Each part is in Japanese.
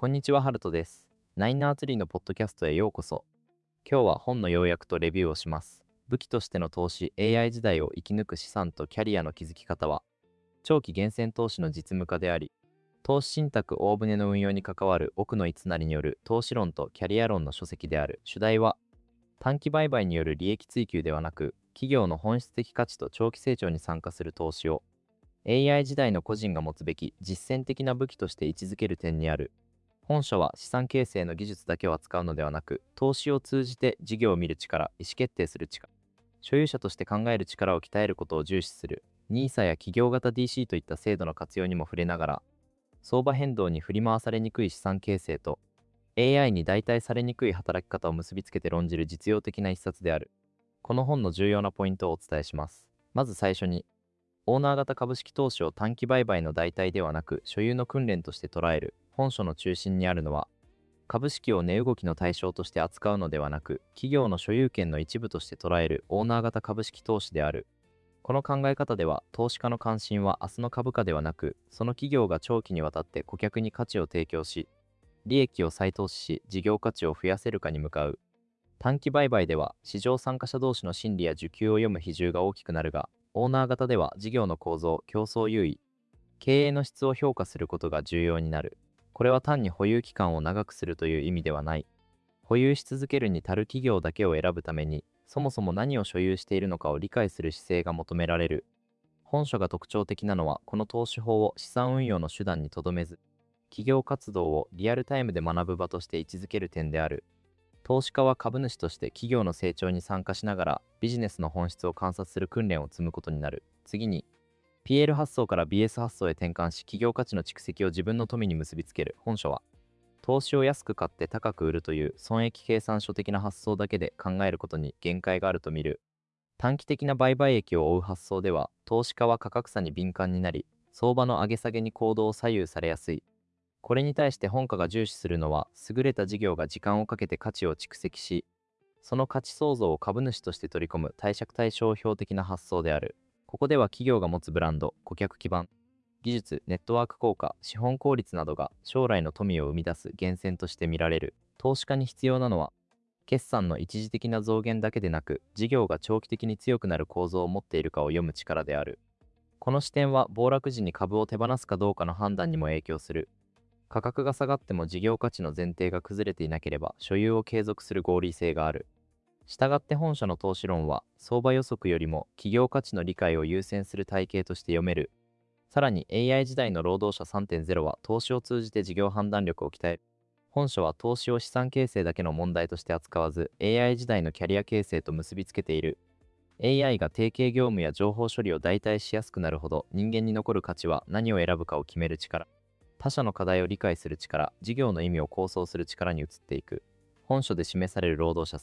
こんにちは、ハルトです。ナインナーツリーのポッドキャストへようこそ。今日は本の要約とレビューをします。武器としての投資、AI 時代を生き抜く資産とキャリアの築き方は、長期厳選投資の実務家であり、投資信託大船の運用に関わる奥野逸成による投資論とキャリア論の書籍である。主題は、短期売買による利益追求ではなく、企業の本質的価値と長期成長に参加する投資を、AI 時代の個人が持つべき実践的な武器として位置づける点にある。本書は資産形成の技術だけを扱うのではなく、投資を通じて事業を見る力、意思決定する力、所有者として考える力を鍛えることを重視する、NISA や企業型 DC といった制度の活用にも触れながら、相場変動に振り回されにくい資産形成と、AI に代替されにくい働き方を結びつけて論じる実用的な一冊である。この本の重要なポイントをお伝えします。まず最初に、オーナー型株式投資を短期売買の代替ではなく所有の訓練として捉える。本書の中心にあるのは、株式を値動きの対象として扱うのではなく、企業の所有権の一部として捉えるオーナー型株式投資である。この考え方では、投資家の関心は明日の株価ではなく、その企業が長期にわたって顧客に価値を提供し、利益を再投資し、事業価値を増やせるかに向かう。短期売買では、市場参加者同士の心理や需給を読む比重が大きくなるが、オーナー型では事業の構造、競争優位、経営の質を評価することが重要になる。これは単に保有期間を長くするという意味ではない。保有し続けるに足る企業だけを選ぶために、そもそも何を所有しているのかを理解する姿勢が求められる。本書が特徴的なのは、この投資法を資産運用の手段にとどめず、企業活動をリアルタイムで学ぶ場として位置づける点である。投資家は株主として企業の成長に参加しながらビジネスの本質を観察する訓練を積むことになる。次に、PL 発想から BS 発想へ転換し、企業価値の蓄積を自分の富に結びつける。本書は、投資を安く買って高く売るという損益計算書的な発想だけで考えることに限界があると見る。短期的な売買益を追う発想では、投資家は価格差に敏感になり、相場の上げ下げに行動を左右されやすい。これに対して本家が重視するのは、優れた事業が時間をかけて価値を蓄積し、その価値創造を株主として取り込む貸借対照表的な発想である。ここでは企業が持つブランド、顧客基盤、技術、ネットワーク効果、資本効率などが将来の富を生み出す源泉として見られる。投資家に必要なのは、決算の一時的な増減だけでなく、事業が長期的に強くなる構造を持っているかを読む力である。この視点は暴落時に株を手放すかどうかの判断にも影響する。価格が下がっても事業価値の前提が崩れていなければ所有を継続する合理性がある。したがって本書の投資論は相場予測よりも企業価値の理解を優先する体系として読める。さらに AI 時代の労働者3.0は投資を通じて事業判断力を鍛える。本書は投資を資産形成だけの問題として扱わず AI 時代のキャリア形成と結びつけている。AI が定型業務や情報処理を代替しやすくなるほど人間に残る価値は何を選ぶかを決める力。他者の課題を理解する力、事業の意味を構想する力に移っていく。本書で示される労働者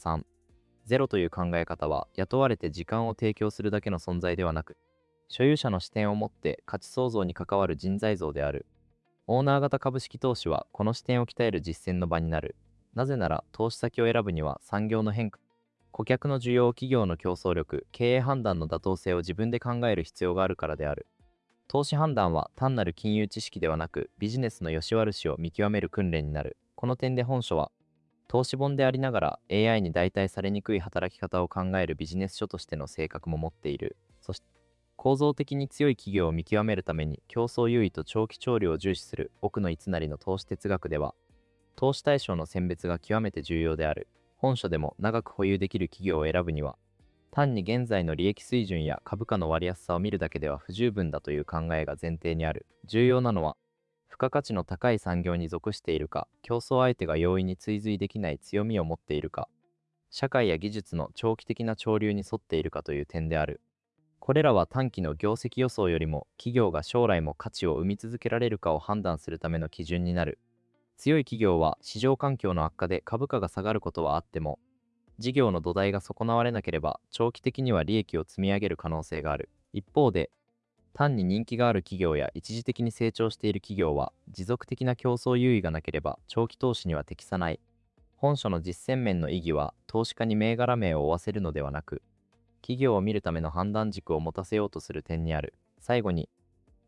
3.0という考え方は、雇われて時間を提供するだけの存在ではなく、所有者の視点を持って価値創造に関わる人材像である。オーナー型株式投資は、この視点を鍛える実践の場になる。なぜなら、投資先を選ぶには産業の変化、顧客の需要、企業の競争力、経営判断の妥当性を自分で考える必要があるからである。投資判断は単なる金融知識ではなく、ビジネスの良し悪しを見極める訓練になる。この点で本書は、投資本でありながら AI に代替されにくい働き方を考えるビジネス書としての性格も持っている。そして、構造的に強い企業を見極めるために競争優位と長期長慮を重視する奥野逸成の投資哲学では、投資対象の選別が極めて重要である。本書でも長く保有できる企業を選ぶには、単に現在の利益水準や株価の割安さを見るだけでは不十分だという考えが前提にある。重要なのは、付加価値の高い産業に属しているか、競争相手が容易に追随できない強みを持っているか、社会や技術の長期的な潮流に沿っているかという点である。これらは短期の業績予想よりも企業が将来も価値を生み続けられるかを判断するための基準になる。強い企業は市場環境の悪化で株価が下がることはあっても、事業の土台が損なわれなければ長期的には利益を積み上げる可能性がある。一方で、単に人気がある企業や一時的に成長している企業は持続的な競争優位がなければ長期投資には適さない。本書の実践面の意義は投資家に銘柄名を追わせるのではなく、企業を見るための判断軸を持たせようとする点にある。最後に、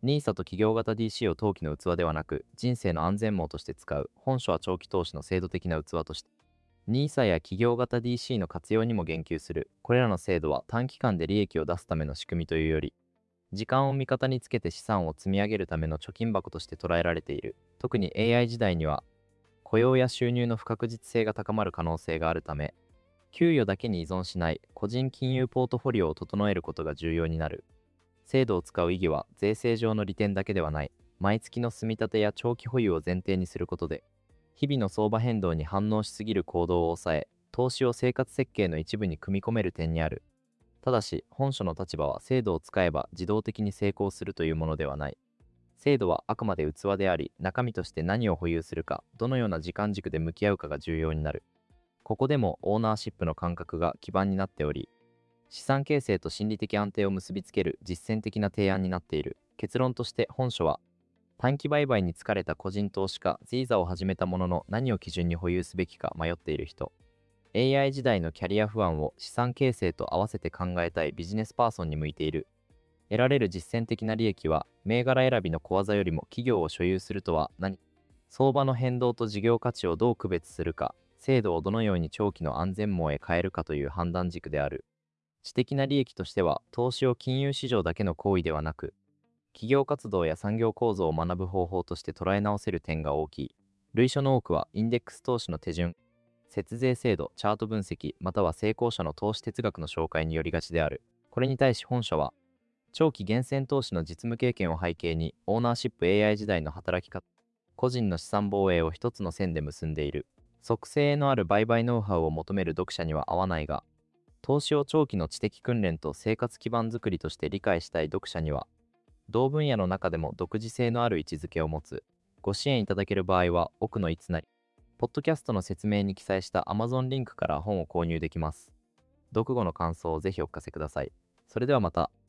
NISA と企業型 DC を投機の器ではなく、人生の安全網として使う。本書は長期投資の制度的な器として、NISA や企業型 DC の活用にも言及する。これらの制度は短期間で利益を出すための仕組みというより、時間を味方につけて資産を積み上げるための貯金箱として捉えられている。特に AI 時代には、雇用や収入の不確実性が高まる可能性があるため、給与だけに依存しない個人金融ポートフォリオを整えることが重要になる。制度を使う意義は税制上の利点だけではない。毎月の積み立てや長期保有を前提にすることで、日々の相場変動に反応しすぎる行動を抑え、投資を生活設計の一部に組み込める点にある。ただし、本書の立場は制度を使えば自動的に成功するというものではない。制度はあくまで器であり、中身として何を保有するか、どのような時間軸で向き合うかが重要になる。ここでもオーナーシップの感覚が基盤になっており、資産形成と心理的安定を結びつける実践的な提案になっている。結論として本書は、短期売買に疲れた個人投資家、ZISA を始めたものの何を基準に保有すべきか迷っている人、AI 時代のキャリア不安を資産形成と合わせて考えたいビジネスパーソンに向いている。得られる実践的な利益は、銘柄選びの小技よりも企業を所有するとは何、相場の変動と事業価値をどう区別するか、制度をどのように長期の安全網へ変えるかという判断軸である。知的な利益としては、投資を金融市場だけの行為ではなく、企業活動や産業構造を学ぶ方法として捉え直せる点が大きい。類書の多くは、インデックス投資の手順、節税制度、チャート分析、または成功者の投資哲学の紹介によりがちである。これに対し本書は、長期厳選投資の実務経験を背景に、オーナーシップ AI 時代の働き方、個人の資産防衛を一つの線で結んでいる。即性のある売買ノウハウを求める読者には合わないが、投資を長期の知的訓練と生活基盤づくりとして理解したい読者には、同分野の中でも独自性のある位置づけを持つ。ご支援いただける場合は、奥のいつなり、ポッドキャストの説明に記載した Amazon リンクから本を購入できます。読後の感想をぜひお聞かせください。それではまた。